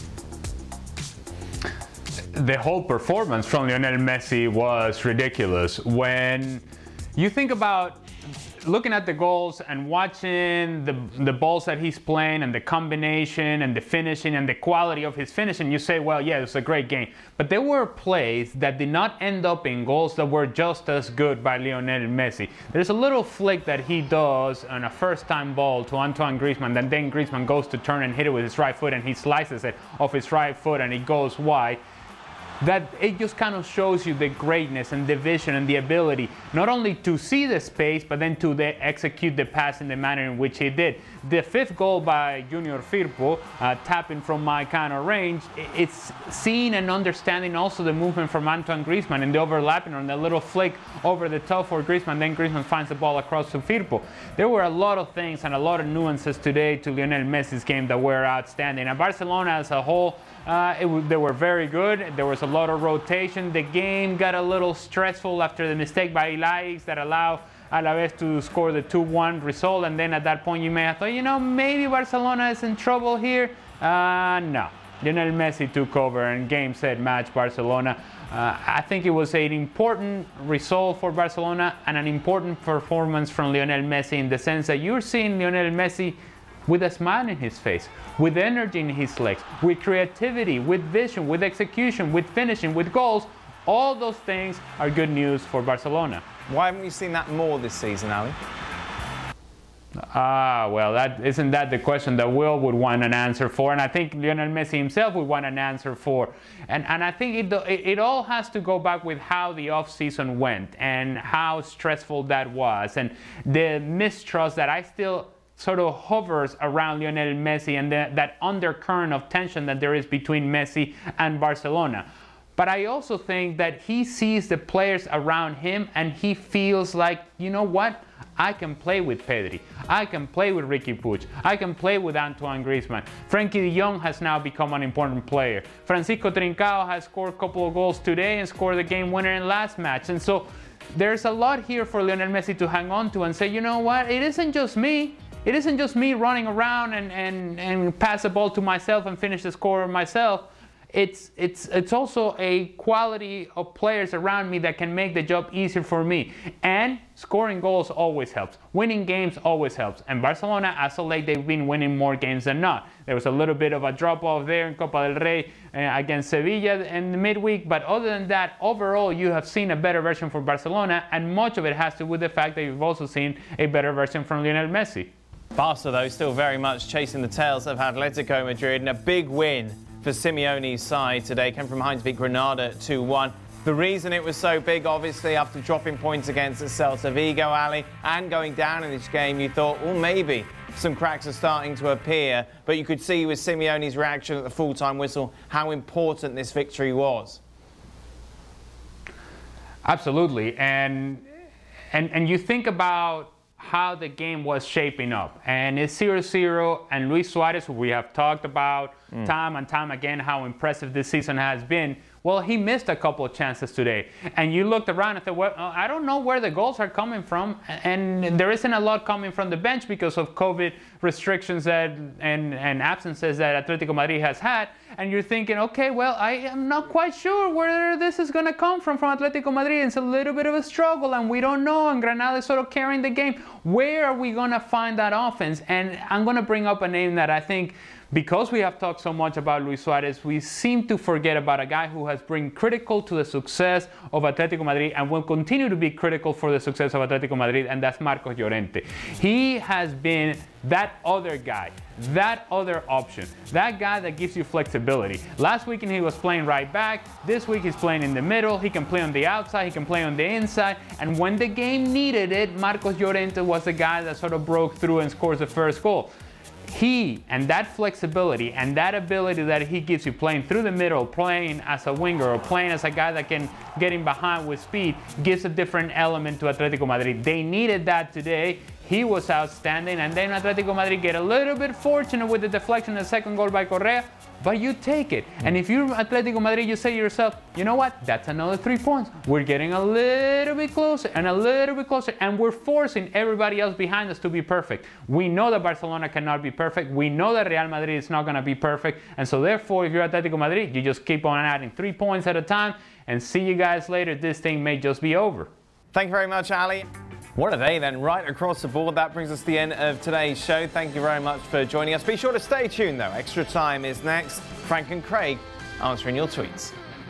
The whole performance from Lionel Messi was ridiculous. When you think about looking at the goals and watching the the balls that he's playing and the combination and the finishing and the quality of his finishing, you say, well, yeah, it's a great game. But there were plays that did not end up in goals that were just as good by Lionel Messi. There's a little flick that he does on a first-time ball to Antoine Griezmann, and then Griezmann goes to turn and hit it with his right foot, and he slices it off his right foot, and it goes wide. That it just kind of shows you the greatness and the vision and the ability not only to see the space, but then to the, execute the pass in the manner in which he did. The fifth goal by Junior Firpo, uh, tapping from my kind of range, it's seeing and understanding also the movement from Antoine Griezmann and the overlapping on the little flick over the top for Griezmann, then Griezmann finds the ball across to Firpo. There were a lot of things and a lot of nuances today to Lionel Messi's game that were outstanding. And Barcelona as a whole, Uh, it w- they were very good. There was a lot of rotation. The game got a little stressful after the mistake by Ilaix that allowed Alaves to score the two one result. And then at that point, you may have thought, you know, maybe Barcelona is in trouble here. Uh, no. Lionel Messi took over and game, set, match Barcelona. Uh, I think it was an important result for Barcelona and an important performance from Lionel Messi in the sense that you're seeing Lionel Messi with a smile in his face, with energy in his legs, with creativity, with vision, with execution, with finishing, with goals. All those things are good news for Barcelona. Why haven't we seen that more this season, Ali? Ah, well, that isn't that the question that Will would want an answer for, and I think Lionel Messi himself would want an answer for. And and I think it it, it all has to go back with how the off-season went and how stressful that was, and the mistrust that I still sort of hovers around Lionel Messi and the, that undercurrent of tension that there is between Messi and Barcelona. But I also think that he sees the players around him and he feels like, you know what, I can play with Pedri. I can play with Riqui Puig. I can play with Antoine Griezmann. Frankie de Jong has now become an important player. Francisco Trincao has scored a couple of goals today and scored the game winner in last match. And so there's a lot here for Lionel Messi to hang on to and say, you know what, it isn't just me. It isn't just me running around and, and, and pass the ball to myself and finish the score myself. It's, it's, it's also a quality of players around me that can make the job easier for me. And scoring goals always helps. Winning games always helps. And Barcelona, as of late, they've been winning more games than not. There was a little bit of a drop-off there in Copa del Rey uh, against Sevilla in the midweek. But other than that, overall, you have seen a better version for Barcelona. And much of it has to do with the fact that you've also seen a better version from Lionel Messi. Barca, though, still very much chasing the tails of Atletico Madrid, and a big win for Simeone's side today. Came from behind to beat Granada two one. The reason it was so big, obviously, after dropping points against Celta Vigo, Ali, and going down in this game, you thought, well, maybe some cracks are starting to appear. But you could see with Simeone's reaction at the full-time whistle how important this victory was. Absolutely. And, and, and you think about how the game was shaping up. And it's zero zero, and Luis Suarez, who we have talked about mm. time and time again how impressive this season has been, well, he missed a couple of chances today. And you looked around and thought, well, I don't know where the goals are coming from. And there isn't a lot coming from the bench because of COVID restrictions that, and, and absences that Atletico Madrid has had. And you're thinking, okay, well, I am not quite sure where this is going to come from from Atletico Madrid. It's a little bit of a struggle, and we don't know. And Granada is sort of carrying the game. Where are we going to find that offense? And I'm going to bring up a name that I think, because we have talked so much about Luis Suarez, we seem to forget about a guy who has been critical to the success of Atletico Madrid and will continue to be critical for the success of Atletico Madrid, and that's Marcos Llorente. He has been that other guy, that other option, that guy that gives you flexibility. Last weekend he was playing right back. This week he's playing in the middle. He can play on the outside. He can play on the inside. And when the game needed it, Marcos Llorente was the guy that sort of broke through and scores the first goal. He and that flexibility and that ability that he gives you playing through the middle, playing as a winger or playing as a guy that can get in behind with speed, gives a different element to Atletico Madrid. They needed that today. He was outstanding, and then Atletico Madrid get a little bit fortunate with the deflection of the second goal by Correa, but you take it. And if you're Atletico Madrid, you say to yourself, you know what, that's another three points. We're getting a little bit closer and a little bit closer, and we're forcing everybody else behind us to be perfect. We know that Barcelona cannot be perfect. We know that Real Madrid is not going to be perfect. And so therefore, if you're Atletico Madrid, you just keep on adding three points at a time, and see you guys later. This thing may just be over. Thank you very much, Ali. What a day then, right across the board. That brings us to the end of today's show. Thank you very much for joining us. Be sure to stay tuned, though. Extra Time is next. Frank and Craig answering your tweets.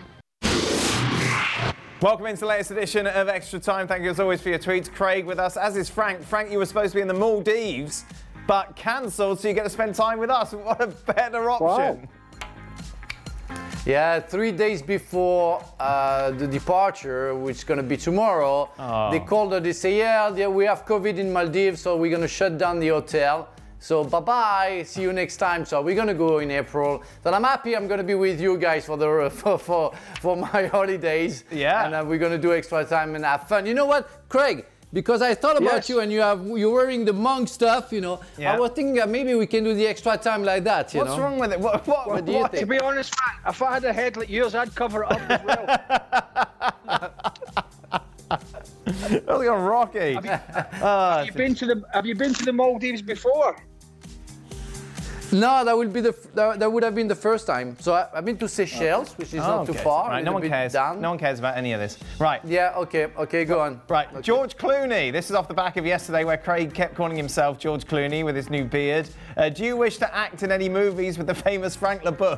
Welcome into the latest edition of Extra Time. Thank you as always for your tweets. Craig with us, as is Frank. Frank, you were supposed to be in the Maldives, but cancelled, so you get to spend time with us. What a better option. Wow. Yeah, three days before uh, the departure, which is going to be tomorrow, oh. they called her, they say, yeah, yeah, we have COVID in Maldives, so we're going to shut down the hotel. So bye-bye, see you next time. So we're going to go in April. So I'm happy I'm going to be with you guys for the for for, for my holidays. Yeah. And uh, we're going to do extra time and have fun. You know what, Craig? Because I thought about yes. you and you have you're wearing the monk stuff, you know. Yeah. I was thinking that maybe we can do the extra time like that, you What's know. What's wrong with it? What, what, what do you what, think? To be honest, Frank, if I had a head like yours, I'd cover it up as well. Oh, you're Rocky. Have you, uh, have you been to the Have you been to the Maldives before? No, that would be the that, that would have been the first time. So I, I've been to Seychelles, okay. which is oh, not okay. too far. Right, no one cares. Down. No one cares about any of this. Right. Yeah. Okay. Okay. Go on. Right. Okay. George Clooney. This is off the back of yesterday, where Craig kept calling himself George Clooney with his new beard. Uh, do you wish to act in any movies with the famous Frank Leboeuf?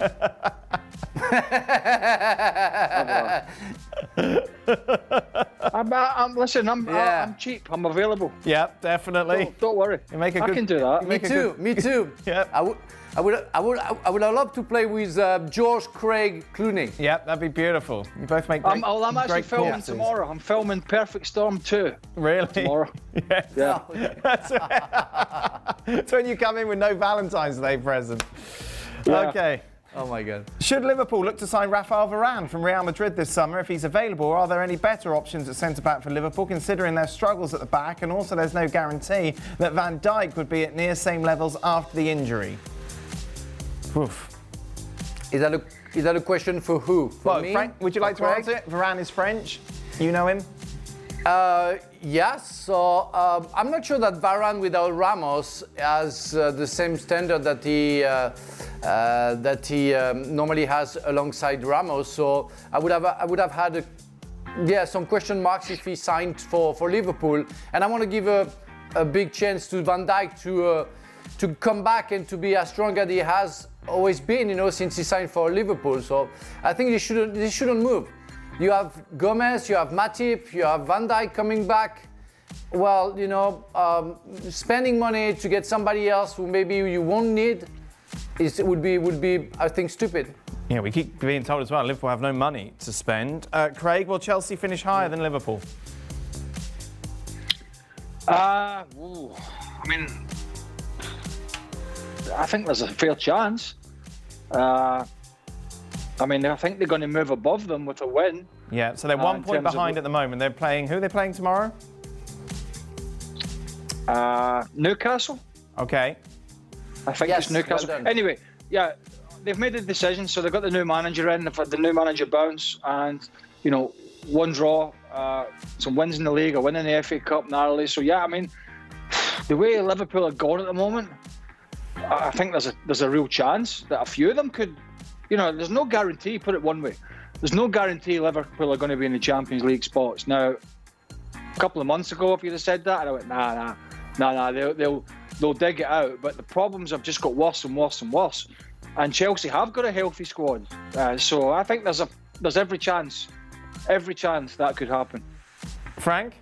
I'm, uh, I'm listen. I'm yeah. uh, I'm cheap. I'm available. Yeah, definitely. Don't, don't worry. You make a I good, can do that. Me too. Good, me too. Yeah. I would. I would. I would. I would have loved to play with uh, George Craig Clooney. Yeah, that'd be beautiful. You both make great, I'm, oh, I'm actually filming corpses. tomorrow. I'm filming Perfect Storm two. Really? Tomorrow. Yes. Yeah. That's, that's when you come in with no Valentine's Day present. Yeah. Okay. Oh my God. Should Liverpool look to sign Rafael Varane from Real Madrid this summer if he's available? Or are there any better options at centre-back for Liverpool, considering their struggles at the back, and also there's no guarantee that Van Dijk would be at near same levels after the injury? Oof. Is that a, is that a question for who? For well, me? Frank, would you like for to Craig? answer it? Varane is French. You know him? Uh, yes, so um, I'm not sure that Varane without Ramos has uh, the same standard that he uh, uh, that he um, normally has alongside Ramos. So I would have I would have had a, yeah some question marks if he signed for, for Liverpool. And I want to give a, a big chance to Van Dijk to uh, to come back and to be as strong as he has always been, you know, since he signed for Liverpool. So I think he shouldn't he shouldn't move. You have Gomez, you have Matip, you have Van Dijk coming back. Well, you know, um, spending money to get somebody else who maybe you won't need is would be would be I think stupid. Yeah, we keep being told as well Liverpool have no money to spend. Uh, Craig, will Chelsea finish higher than Liverpool? Uh, ooh, I mean, I think there's a fair chance. Uh, I mean, I think they're going to move above them with a win. Yeah, so they're one uh, point behind of, at the moment. They're playing, who are they playing tomorrow? Uh, Newcastle. Okay. I think yes, it's Newcastle. well anyway, yeah, they've made a decision, so they've got the new manager in, they've had the new manager bounce, and, you know, one draw, uh, some wins in the league, a win in the F A Cup narrowly. So, yeah, I mean, the way Liverpool are going at the moment, I think there's a there's a real chance that a few of them could. You know, there's no guarantee, put it one way. There's no guarantee Liverpool are going to be in the Champions League spots. Now, a couple of months ago, if you'd have said that, I'd have went, nah, nah, nah, nah, they'll, they'll, they'll dig it out. But the problems have just got worse and worse and worse. And Chelsea have got a healthy squad. Uh, so I think there's a there's every chance, every chance that could happen. Frank?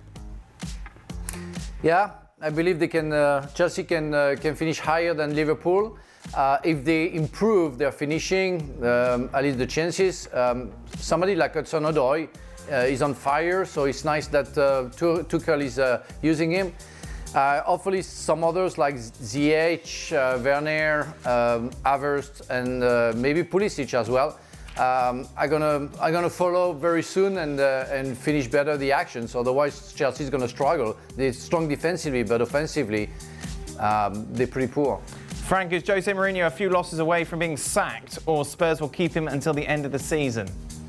Yeah, I believe they can. Uh, Chelsea can uh, can finish higher than Liverpool. Uh, if they improve their finishing, um, at least the chances. Um, somebody like Hudson-Odoi uh, is on fire, so it's nice that uh, Tuchel is uh, using him. Uh, hopefully some others like Ziyech, uh, Werner, um, Havertz, and uh, maybe Pulisic as well. Um, I'm gonna I'm gonna follow very soon and uh, and finish better the actions. Otherwise, Chelsea's gonna struggle. They're strong defensively, but offensively, um, they're pretty poor. Frank, is Jose Mourinho a few losses away from being sacked, or Spurs will keep him until the end of the season?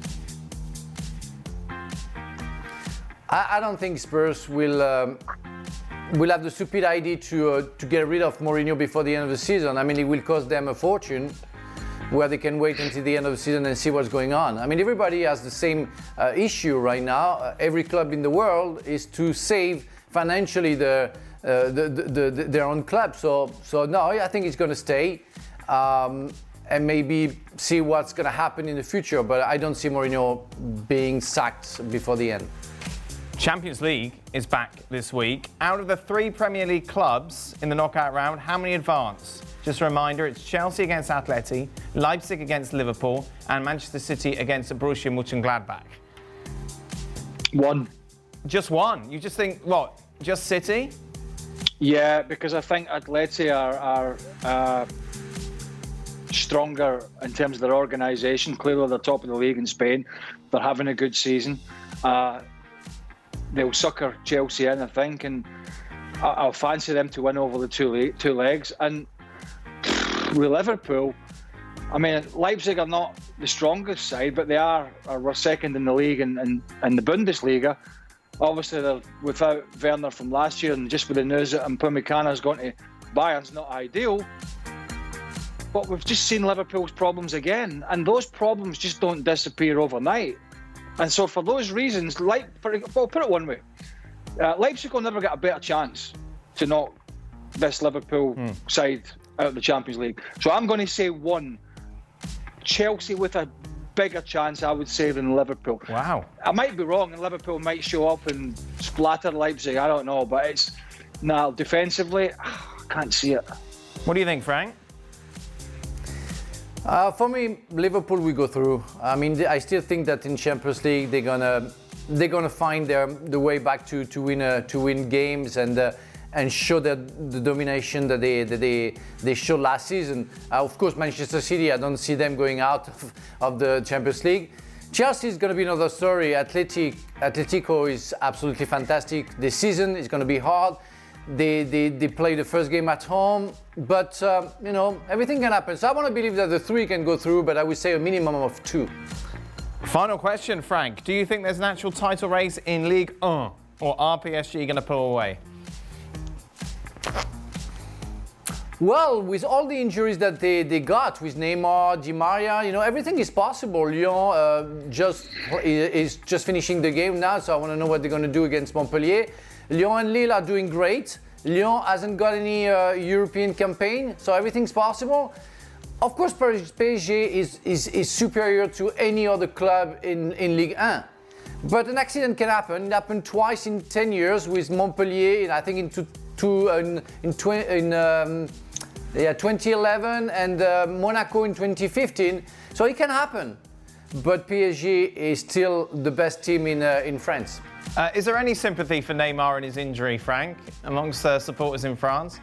I, I don't think Spurs will um, will have the stupid idea to uh, to get rid of Mourinho before the end of the season. I mean, it will cost them a fortune, where they can wait until the end of the season and see what's going on. I mean, everybody has the same uh, issue right now. Uh, every club in the world is to save financially the. Uh, the, the, the, their own club. So, so no, I think it's going to stay um, and maybe see what's going to happen in the future. But I don't see Mourinho being sacked before the end. Champions League is back this week. Out of the three Premier League clubs in the knockout round, how many advance? Just a reminder, it's Chelsea against Atleti, Leipzig against Liverpool, and Manchester City against Borussia Mönchengladbach. One. Just one? You just think, what, just City? Yeah, because I think Atleti are, are uh, stronger in terms of their organisation. Clearly, they're top of the league in Spain. They're having a good season. Uh, they'll sucker Chelsea in, I think, and I'll fancy them to win over the two, le- two legs. And with Liverpool, I mean, Leipzig are not the strongest side, but they are, are we're second in the league and in, in, in the Bundesliga. Obviously, they're without Werner from last year, and just with the news that Upamecano's gone to Bayern's not ideal. But we've just seen Liverpool's problems again, and those problems just don't disappear overnight. And so, for those reasons, like, for, well, put it one way, uh, Leipzig will never get a better chance to knock this Liverpool mm. side out of the Champions League. So I'm going to say one. Chelsea with a bigger chance, I would say, than Liverpool. Wow. I might be wrong, and Liverpool might show up and splatter Leipzig. I don't know, but it's now defensively, I can't see it. What do you think, Frank? Uh, for me, Liverpool will go through. I mean, I still think that in Champions League they're gonna they're gonna find their the way back to to win uh, to win games and uh, and show the, the domination that they, that they, they showed last season. Uh, of course, Manchester City, I don't see them going out of, of the Champions League. Chelsea is going to be another story. Athletic, Atletico is absolutely fantastic. This season is going to be hard. They, they, they play the first game at home, but um, you know, everything can happen. So I want to believe that the three can go through, but I would say a minimum of two. Final question, Frank. Do you think there's an actual title race in Ligue one, or are P S G going to pull away? Well, with all the injuries that they, they got, with Neymar, Di Maria, you know, everything is possible. Lyon uh, just is just finishing the game now, so I want to know what they're going to do against Montpellier. Lyon and Lille are doing great. Lyon hasn't got any uh, European campaign, so everything's possible. Of course, P S G is, is, is superior to any other club in, in Ligue one. But an accident can happen. It happened twice in ten years with Montpellier, and I think in, two, two, in, in, tw- in um, yeah, twenty eleven and uh, Monaco in twenty fifteen. So it can happen. But P S G is still the best team in, uh, in France. Uh, is there any sympathy for Neymar and his injury, Frank, amongst uh, supporters in France?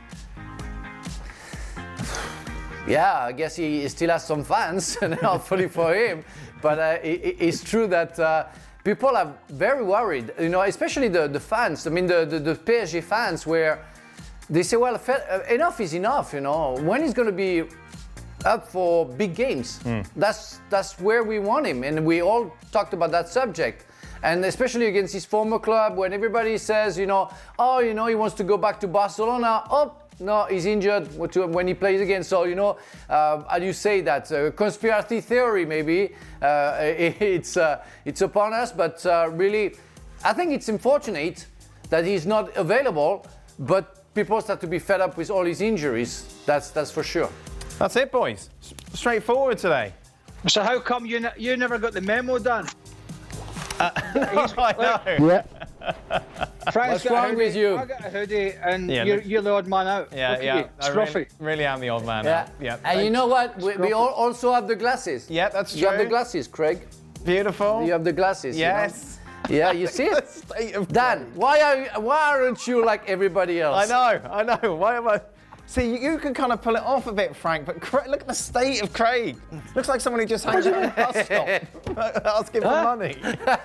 Yeah, I guess he still has some fans, and hopefully for him. But uh, it, it's true that uh, people are very worried, you know, especially the, the fans. I mean, the, the, the P S G fans, where they say, well, enough is enough, you know. When he's going to be up for big games? Mm. That's, that's where we want him, and we all talked about that subject. And especially against his former club, when everybody says, you know, oh, you know, he wants to go back to Barcelona. Oh, no, he's injured when he plays again. So, you know, uh, how do you say that? Uh, conspiracy theory, maybe. Uh, it's, uh, it's upon us, but uh, really, I think it's unfortunate that he's not available, but people start to be fed up with all his injuries. That's, that's for sure. That's it, boys. S- straightforward today. So how come you, ne- you never got the memo done? Uh, I know. Yeah. Frank's What's wrong with you? I got a hoodie, and Yeah, you're, look- you're the odd man out. Yeah, Look at yeah. you. I Scruffy. really, really am the old man. Yeah. now. Yeah. And you know what? We, we all also have the glasses. Yeah, that's true. You have the glasses, Craig. Beautiful. You have the glasses. Yes. You know? Yeah, you see it? State of Dan, why, are you, why aren't you like everybody else? I know, I know. Why am I? See, you can kind of pull it off a bit, Frank, but Cra- look at the state of Craig. Looks like someone who just hangs out at a bus stop asking for money.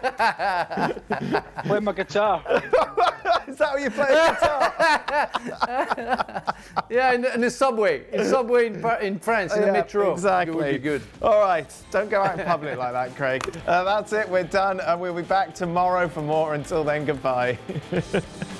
Play my guitar. Is that how you play a guitar? Yeah, in, in the subway. In subway in, in France, in Yeah, the metro. Exactly. It would be good. All right, don't go out in public like that, Craig. Uh, that's it, we're done, and we'll be back tomorrow for more. Until then, goodbye.